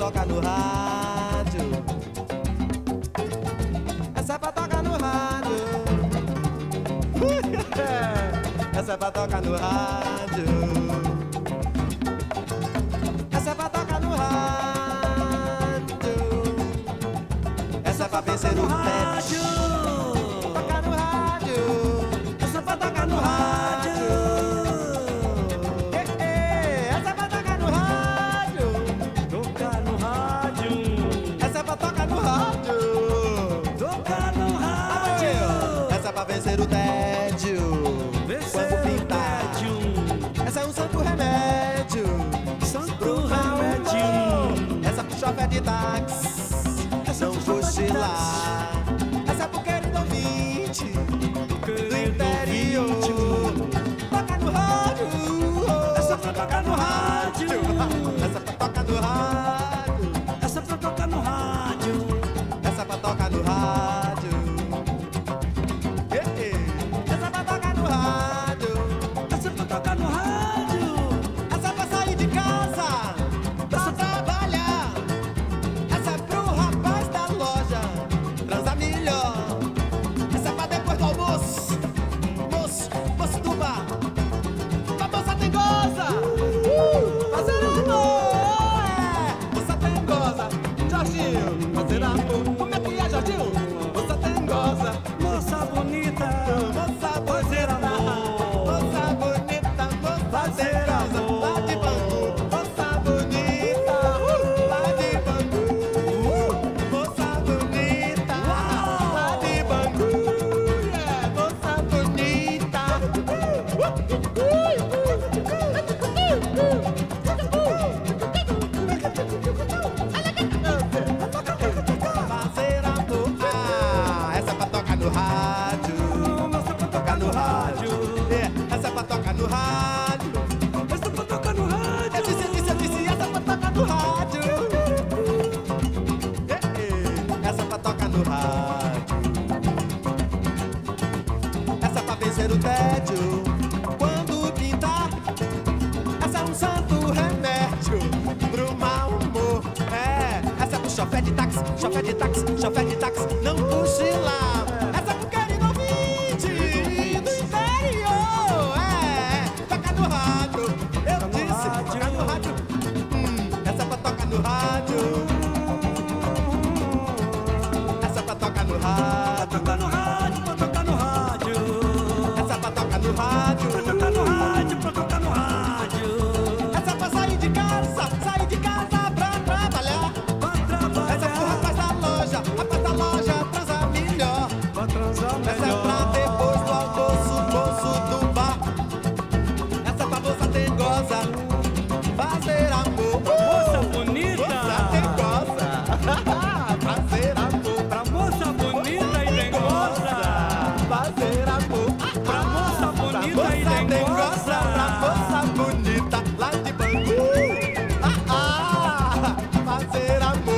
tocar no rádio. Essa é pra tocar no rádio. Essa é pra tocar no rádio. Essa é pra tocar no rádio. Essa é pra vencer o rádio. Tocar no rádio. Essa é pra tocar no rádio. Essa é pra tocar no rádio. Tocar no rádio. Essa é pra tocar no rádio. Tocar no rádio. Essa é pra vencer o tédio. Quando pintar. Essa é um santo remédio. Santo remédio. Essa pro chofer de táxi. Não cochilar. Essa é pro querido ouvinte do interior. Toca no rádio. Essa pra tocar no rádio. Essa pra tocar no rádio. Essa pra tocar no rádio. Essa pra tocar no rádio. Essa pra tocar no rádio. Essa pra tocar no rádio. Essa pra sair de casa pra trabalhar. Essa é pro rapaz da loja transar melhor. Essa é pra depois do almoço. Moço do bar. A moça tem goza. Fazer amor. Moça tem goza. Jorginho, fazer amor. Como é que é, Jorginho? Moça tem goza. Moça bonita. Moça Fazer bonita. amor. Moça bonita. Moça Fazer tem goza. amor. Lá de Bangu. Moça bonita. Lá de Bangu. Moça bonita. Lá de Bangu. Moça bonita. Fazer amor. Essa é pra tocar no rádio. Essa pra tocar no rádio. Essa é pra tocar no rádio. Essa pra tocar no rádio. Eu disse, essa é pra tocar no rádio. Essa é pra tocar no rádio. Essa é pra vencer o tédio. Quando pintar, essa é um santo remédio pro mau humor. Essa é pro chofer de táxi, chofer de táxi, chofer de táxi. Não cochilar. Essa é pro querido ouvinte do interior. Toca no rádio. Eu disse, toca no rádio. Essa é pra tocar no rádio. Essa é pra tocar no rádio. Tocar no rádio, pra tocar no rádio. Essa é pra tocar no rádio. Pra tocar no rádio, pra tocar no rádio. Essa é pra sair de casa pra trabalhar. Pra Essa é pro trabalhar. rapaz da loja transar melhor. Pra transar Essa é pra melhor. depois do almoço, moço do bar. Essa é pra moça tem goza, fazer amor. Moça bonita. Moça tem goza, fazer amor. Pra moça bonita e dengosa. Fazer amor. Pra moça bonita e Moça tem dengosa. goza, pra moça bonita lá de Bangu. Fazer amor.